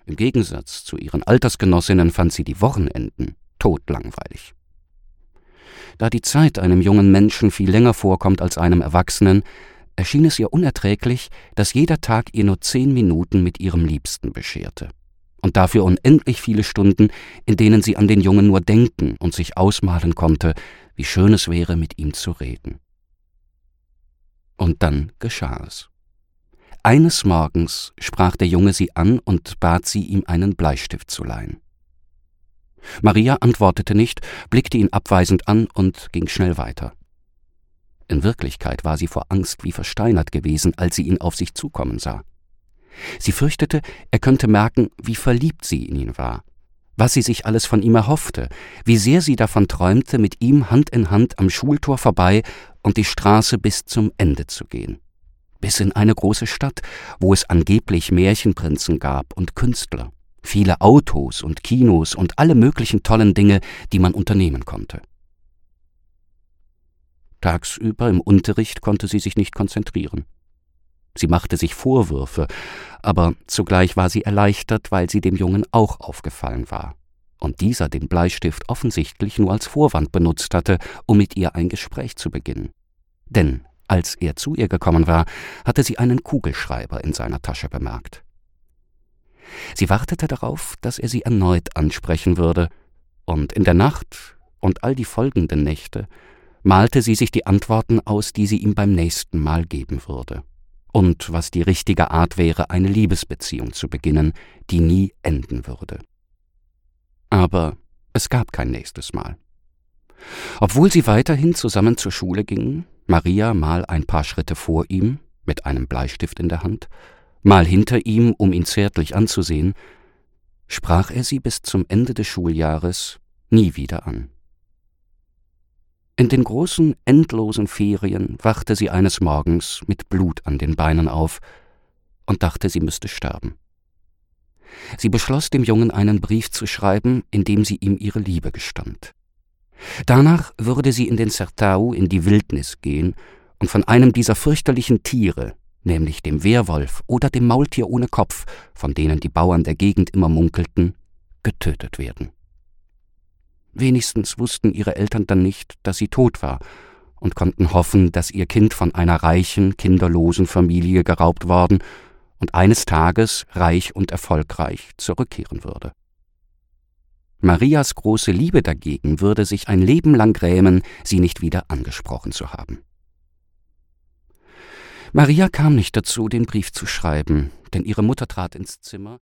Im Gegensatz zu ihren Altersgenossinnen fand sie die Wochenenden todlangweilig. Da die Zeit einem jungen Menschen viel länger vorkommt als einem Erwachsenen, erschien es ihr unerträglich, dass jeder Tag ihr nur 10 Minuten mit ihrem Liebsten bescherte. Und dafür unendlich viele Stunden, in denen sie an den Jungen nur denken und sich ausmalen konnte, wie schön es wäre, mit ihm zu reden. Und dann geschah es. Eines Morgens sprach der Junge sie an und bat sie, ihm einen Bleistift zu leihen. Maria antwortete nicht, blickte ihn abweisend an und ging schnell weiter. In Wirklichkeit war sie vor Angst wie versteinert gewesen, als sie ihn auf sich zukommen sah. Sie fürchtete, er könnte merken, wie verliebt sie in ihn war, was sie sich alles von ihm erhoffte, wie sehr sie davon träumte, mit ihm Hand in Hand am Schultor vorbei und die Straße bis zum Ende zu gehen. Bis in eine große Stadt, wo es angeblich Märchenprinzen gab und Künstler, viele Autos und Kinos und alle möglichen tollen Dinge, die man unternehmen konnte. Tagsüber im Unterricht konnte sie sich nicht konzentrieren. Sie machte sich Vorwürfe, aber zugleich war sie erleichtert, weil sie dem Jungen auch aufgefallen war und dieser den Bleistift offensichtlich nur als Vorwand benutzt hatte, um mit ihr ein Gespräch zu beginnen. Denn als er zu ihr gekommen war, hatte sie einen Kugelschreiber in seiner Tasche bemerkt. Sie wartete darauf, dass er sie erneut ansprechen würde, und in der Nacht und all die folgenden Nächte malte sie sich die Antworten aus, die sie ihm beim nächsten Mal geben würde, und was die richtige Art wäre, eine Liebesbeziehung zu beginnen, die nie enden würde. Aber es gab kein nächstes Mal. Obwohl sie weiterhin zusammen zur Schule gingen, Maria mal ein paar Schritte vor ihm, mit einem Bleistift in der Hand, mal hinter ihm, um ihn zärtlich anzusehen, sprach er sie bis zum Ende des Schuljahres nie wieder an. In den großen, endlosen Ferien wachte sie eines Morgens mit Blut an den Beinen auf und dachte, sie müsste sterben. Sie beschloss, dem Jungen einen Brief zu schreiben, in dem sie ihm ihre Liebe gestand. Danach würde sie in den Sertão in die Wildnis gehen und von einem dieser fürchterlichen Tiere, nämlich dem Wehrwolf oder dem Maultier ohne Kopf, von denen die Bauern der Gegend immer munkelten, getötet werden. Wenigstens wussten ihre Eltern dann nicht, dass sie tot war, und konnten hoffen, dass ihr Kind von einer reichen, kinderlosen Familie geraubt worden und eines Tages reich und erfolgreich zurückkehren würde. Marias große Liebe dagegen würde sich ein Leben lang grämen, sie nicht wieder angesprochen zu haben. Maria kam nicht dazu, den Brief zu schreiben, denn ihre Mutter trat ins Zimmer